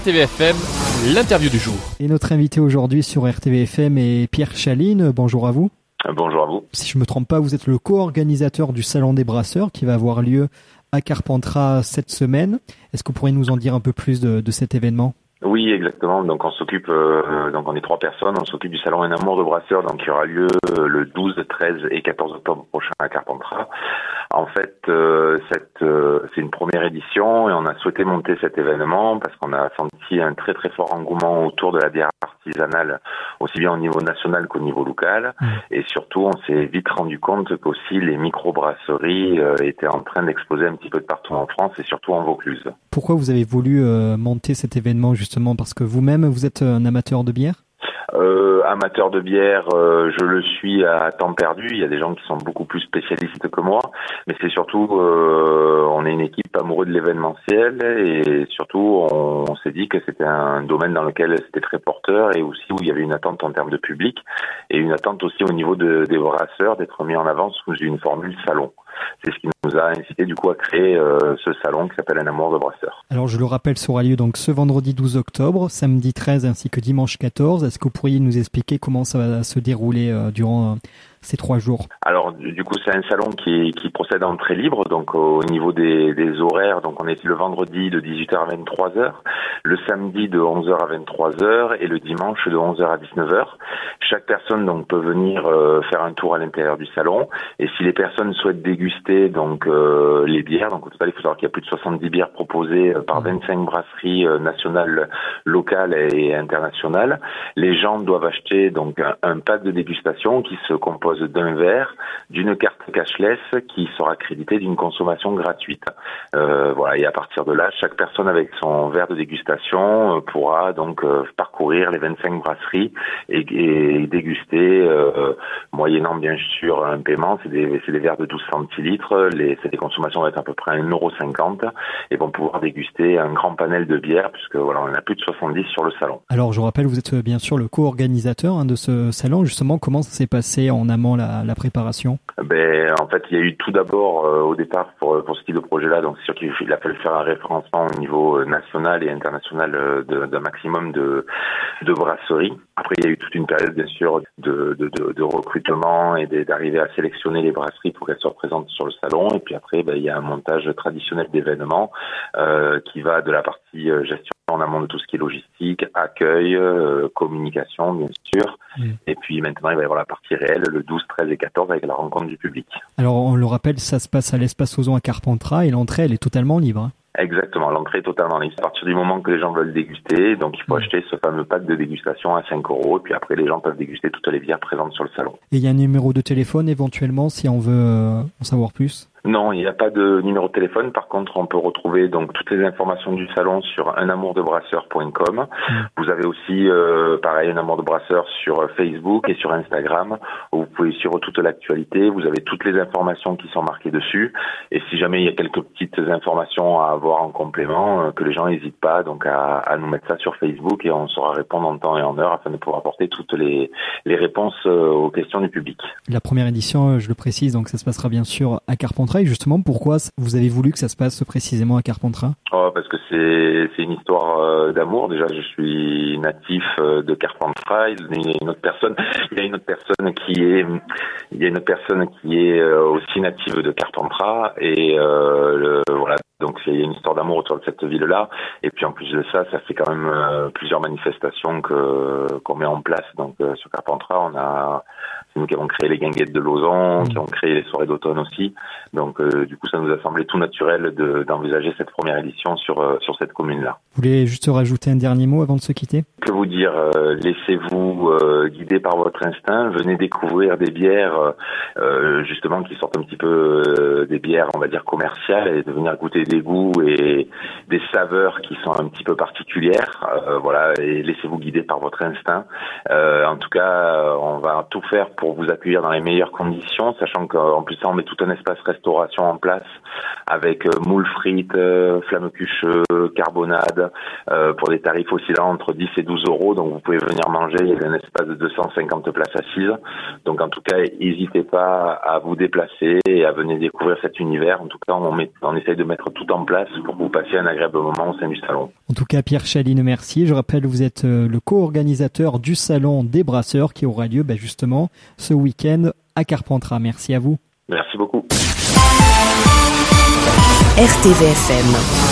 RTVFM, l'interview du jour. Et notre invité aujourd'hui sur RTVFM est Pierre Chaline. Bonjour à vous. Bonjour à vous. Si je ne me trompe pas, vous êtes le co-organisateur du Salon des Brasseurs qui va avoir lieu à Carpentras cette semaine. Est-ce que vous pourriez nous en dire un peu plus de cet événement ? Oui, exactement. Donc on s'occupe, donc on est 3 personnes, on s'occupe du salon Un Amour de Brasseurs, donc qui aura lieu le 12, 13 et 14 octobre prochain à Carpentras. En fait, c'est une première édition et on a souhaité monter cet événement parce qu'on a senti un très très fort engouement autour de la bière artisanale, aussi bien au niveau national qu'au niveau local. Et surtout, on s'est vite rendu compte qu'aussi les micro-brasseries étaient en train d'exploser un petit peu de partout en France et surtout en Vaucluse. Pourquoi vous avez voulu monter cet événement justement ? Parce que vous-même, vous êtes un amateur de bière ? Amateur de bière, je le suis à temps perdu. Il y a des gens qui sont beaucoup plus spécialistes que moi, mais c'est surtout, on est une équipe amoureux de l'événementiel et surtout, on s'est dit que c'était un domaine dans lequel c'était très porteur et aussi où il y avait une attente en termes de public et une attente aussi au niveau des brasseurs d'être mis en avant sous une formule salon. C'est ce qui nous a incité du coup à créer ce salon qui s'appelle Un Amour de Brasseurs. Alors je le rappelle, ça aura lieu donc ce vendredi 12 octobre, samedi 13 ainsi que dimanche 14. Est-ce que vous pourriez nous expliquer comment ça va se dérouler durant ces 3 jours ? Alors du coup c'est un salon qui procède en entrée libre, donc au niveau des horaires, donc on est le vendredi de 18h à 23h, le samedi de 11h à 23h et le dimanche de 11h à 19h. Chaque personne donc peut venir faire un tour à l'intérieur du salon et si les personnes souhaitent déguster donc les bières, donc au total il faut savoir qu'il y a plus de 70 bières proposées par 25 brasseries nationales, locales et internationales. Les gens doivent acheter donc un pack de dégustation qui se compose d'un verre, d'une carte cashless qui sera créditée d'une consommation gratuite. Voilà, et à partir de là, chaque personne avec son verre de dégustation pourra donc parcourir les 25 brasseries et déguster, moyennant bien sûr un paiement. C'est des verres de 12 centilitres. C'est des consommations vont être à peu près 1,50 € et vont pouvoir déguster un grand panel de bières puisque voilà, on en a plus de 70 sur le salon. Alors je rappelle, vous êtes bien sûr le co-organisateur de ce salon. Justement, comment ça s'est passé en amont la préparation ? En fait, il y a eu tout d'abord au départ pour ce type de projet-là, donc c'est sûr qu'il a fallu faire un référencement au niveau national et international d'un maximum de brasseries. Après, il y a eu toute une période, bien sûr, de recrutement et d'arriver à sélectionner les brasseries pour qu'elles soient présentes sur le salon. Et puis après, il y a un montage traditionnel d'événements qui va de la partie gestion en amont de tout ce qui est logistique, accueil, communication, bien sûr. Et puis maintenant, il va y avoir la partie réelle, le 12, 13 et 14 avec la rencontre du public. Alors, on le rappelle, ça se passe à l'Espace Ozon à Carpentras et l'entrée, elle est totalement libre. Exactement, l'entrée est totalement libre. À partir du moment que les gens veulent déguster, donc il faut acheter ce fameux pack de dégustation à 5 € et puis après les gens peuvent déguster toutes les bières présentes sur le salon. Et il y a un numéro de téléphone éventuellement si on veut en savoir plus ? Non, il n'y a pas de numéro de téléphone. Par contre, on peut retrouver donc toutes les informations du salon sur unamourdebrasseur.com. Vous avez aussi, pareil, Un Amour de Brasseur sur Facebook et sur Instagram, où vous pouvez suivre toute l'actualité. Vous avez toutes les informations qui sont marquées dessus. Et si jamais il y a quelques petites informations à avoir en complément, que les gens n'hésitent pas donc à nous mettre ça sur Facebook et on saura répondre en temps et en heure afin de pouvoir apporter toutes les réponses aux questions du public. La première édition, je le précise, donc ça se passera bien sûr à Carpentras. Et justement, pourquoi vous avez voulu que ça se passe précisément à Carpentras ? Parce que c'est une histoire d'amour. Déjà, je suis natif de Carpentras. Il y a une autre personne qui est aussi native de Carpentras. Et voilà. Donc il y a une histoire d'amour autour de cette ville-là. Et puis en plus de ça, ça fait quand même plusieurs manifestations qu'on met en place. Donc sur Carpentras, c'est nous qui avons créé les guinguettes de Lausanne, qui ont créé les soirées d'automne aussi. Donc du coup, ça nous a semblé tout naturel d'envisager cette première édition sur cette commune-là. Vous voulez juste rajouter un dernier mot avant de se quitter ? Que vous dire, laissez-vous guider par votre instinct, venez découvrir des bières justement qui sortent un petit peu des bières, on va dire, commerciales et de venir goûter des goûts et des saveurs qui sont un petit peu particulières. Voilà, et laissez-vous guider par votre instinct. En tout cas, on va tout faire pour vous accueillir dans les meilleures conditions, sachant qu'en plus ça, on met tout un espace restauration en place avec moules frites, flamme cucheux, carbonade, pour des tarifs oscillant entre 10 et 12 €. Donc vous pouvez venir manger, il y a un espace de 250 places assises. Donc en tout cas, n'hésitez pas à vous déplacer et à venir découvrir cet univers. En tout cas, on essaye de mettre tout tout en place pour que vous passiez un agréable moment au sein du salon. En tout cas, Pierre Chaline, merci. Je rappelle, vous êtes le co-organisateur du salon des brasseurs qui aura lieu justement ce week-end à Carpentras. Merci à vous. Merci beaucoup. RTVFM.